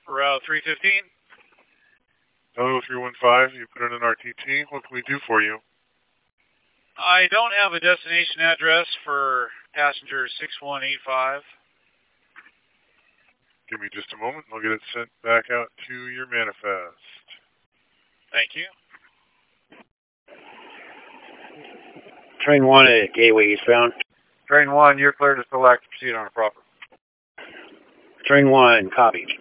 Route 315. Hello, 315. You put in an RTT. What can we do for you? I don't have a destination address for passenger 6185. Give me just a moment. I'll get it sent back out to your manifest. Thank you. Train 1 at Gateway eastbound. Train 1, you're clear to select. Proceed on a proper. Train 1, copy.